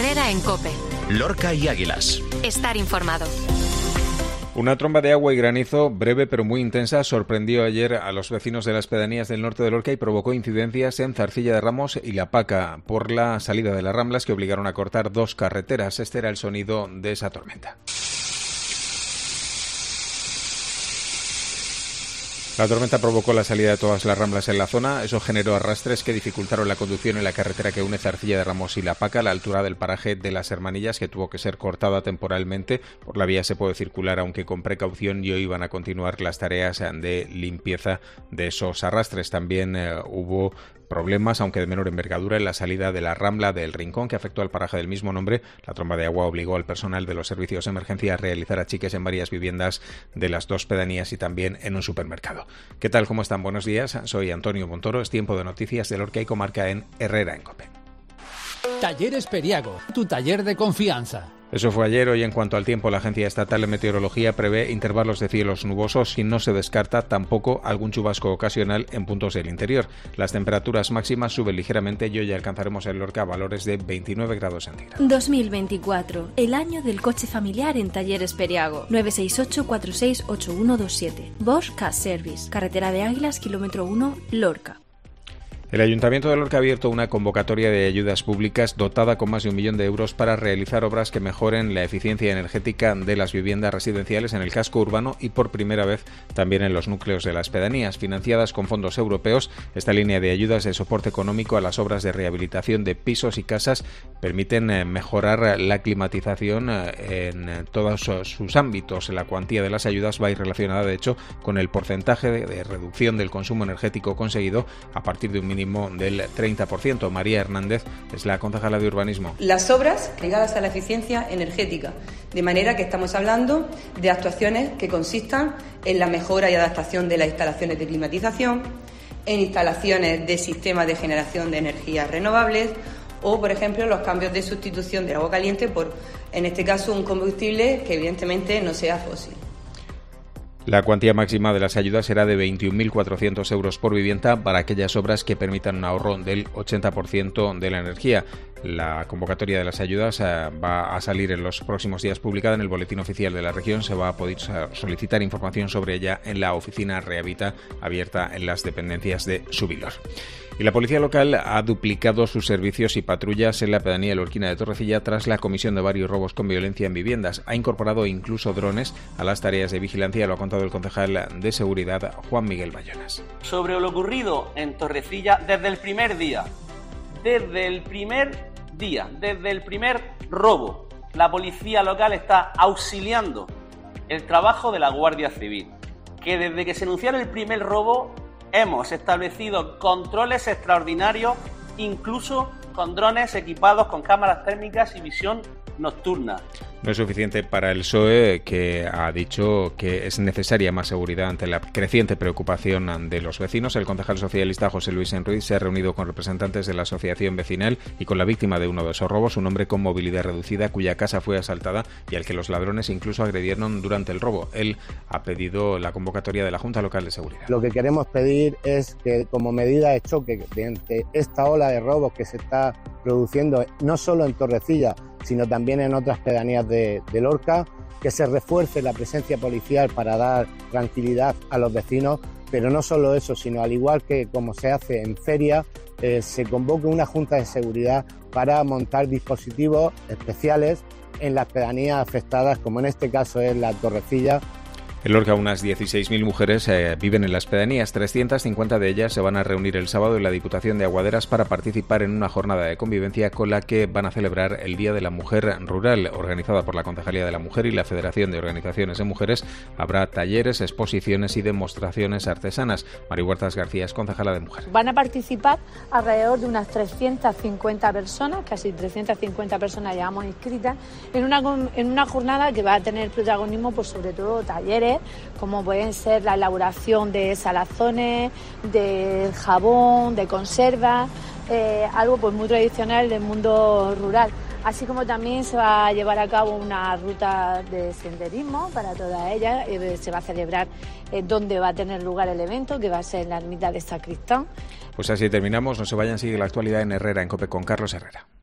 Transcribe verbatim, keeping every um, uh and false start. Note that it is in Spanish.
Herrera en COPE. Lorca y Águilas. Estar informado. Una tromba de agua y granizo, breve pero muy intensa, sorprendió ayer a los vecinos de las pedanías del norte de Lorca y provocó incidencias en Zarcilla de Ramos y La Paca por la salida de las Ramblas que obligaron a cortar dos carreteras. Este era el sonido de esa tormenta. La tormenta provocó la salida de todas las ramblas en la zona. Eso generó arrastres que dificultaron la conducción en la carretera que une Zarcilla de Ramos y La Paca a la altura del paraje de las Hermanillas, que tuvo que ser cortada temporalmente. Por la vía se puede circular, aunque con precaución, y hoy van a continuar las tareas de limpieza de esos arrastres. También eh, hubo problemas, aunque de menor envergadura, en la salida de la Rambla del Rincón, que afectó al paraje del mismo nombre. La tromba de agua obligó al personal de los servicios de emergencia a realizar achiques en varias viviendas de las dos pedanías y también en un supermercado. ¿Qué tal? ¿Cómo están? Buenos días. Soy Antonio Montoro. Es tiempo de noticias de Lorca y comarca en Herrera en COPE. Talleres Periago, tu taller de confianza. Eso fue ayer. Hoy, en cuanto al tiempo, la Agencia Estatal de Meteorología prevé intervalos de cielos nubosos y no se descarta tampoco algún chubasco ocasional en puntos del interior. Las temperaturas máximas suben ligeramente y hoy alcanzaremos en Lorca valores de veintinueve grados centígrados. dos mil veinticuatro, el año del coche familiar en Talleres Periago. nueve seis ocho, cuatro seis ocho uno dos siete. Bosch Car Service, carretera de Águilas, kilómetro uno, Lorca. El Ayuntamiento de Lorca ha abierto una convocatoria de ayudas públicas dotada con más de un millón de euros para realizar obras que mejoren la eficiencia energética de las viviendas residenciales en el casco urbano y por primera vez también en los núcleos de las pedanías. Financiadas con fondos europeos, esta línea de ayudas de soporte económico a las obras de rehabilitación de pisos y casas permiten mejorar la climatización en todos sus ámbitos. La cuantía de las ayudas va a ir relacionada, de hecho, con el porcentaje de reducción del consumo energético conseguido a partir de un mínimo del treinta por ciento. María Hernández es la concejala de Urbanismo. Las obras ligadas a la eficiencia energética, de manera que estamos hablando de actuaciones que consistan en la mejora y adaptación de las instalaciones de climatización, en instalaciones de sistemas de generación de energías renovables o, por ejemplo, los cambios de sustitución del agua caliente por, en este caso, un combustible que evidentemente no sea fósil. La cuantía máxima de las ayudas será de veintiún mil cuatrocientos euros por vivienda para aquellas obras que permitan un ahorro del ochenta por ciento de la energía. La convocatoria de las ayudas eh, va a salir en los próximos días publicada en el Boletín Oficial de la Región. Se va a poder solicitar información sobre ella en la oficina Rehabita, abierta en las dependencias de Subilor. Y la policía local ha duplicado sus servicios y patrullas en la pedanía lorquina de Torrecilla tras la comisión de varios robos con violencia en viviendas. Ha incorporado incluso drones a las tareas de vigilancia, lo ha contado el concejal de Seguridad, Juan Miguel Bayonas. Sobre lo ocurrido en Torrecilla desde el primer día, desde el primer día, desde el primer robo, la policía local está auxiliando el trabajo de la Guardia Civil, que desde que se anunciara el primer robo hemos establecido controles extraordinarios, incluso con drones equipados con cámaras térmicas y visión nocturna. No es suficiente para el P S O E, que ha dicho que es necesaria más seguridad ante la creciente preocupación de los vecinos. El concejal socialista José Luis Enruiz se ha reunido con representantes de la asociación vecinal y con la víctima de uno de esos robos, un hombre con movilidad reducida cuya casa fue asaltada y al que los ladrones incluso agredieron durante el robo. Él ha pedido la convocatoria de la Junta Local de Seguridad. Lo que queremos pedir es que, como medida de choque ante esta ola de robos que se está produciendo no solo en Torrecilla, sino también en otras pedanías de, de Lorca, que se refuerce la presencia policial para dar tranquilidad a los vecinos, pero no solo eso, sino al igual que como se hace en feria, eh, se convoque una junta de seguridad para montar dispositivos especiales en las pedanías afectadas, como en este caso es la Torrecilla. En Lorca, unas dieciséis mil mujeres eh, viven en las pedanías. trescientas cincuenta de ellas se van a reunir el sábado en la Diputación de Aguaderas para participar en una jornada de convivencia con la que van a celebrar el Día de la Mujer Rural, organizada por la Concejalía de la Mujer y la Federación de Organizaciones de Mujeres. Habrá talleres, exposiciones y demostraciones artesanas. Mari Huertas García es concejala de Mujer. Van a participar alrededor de unas trescientas cincuenta personas, casi trescientas cincuenta personas llevamos inscritas, en una, en una jornada que va a tener protagonismo, pues sobre todo talleres, como pueden ser la elaboración de salazones, de jabón, de conservas, eh, algo pues muy tradicional del mundo rural. Así como también se va a llevar a cabo una ruta de senderismo para todas ellas, eh, se va a celebrar eh, donde va a tener lugar el evento, que va a ser en la ermita de Sacristán. Pues así terminamos, no se vayan, sigue la actualidad en Herrera en COPE con Carlos Herrera.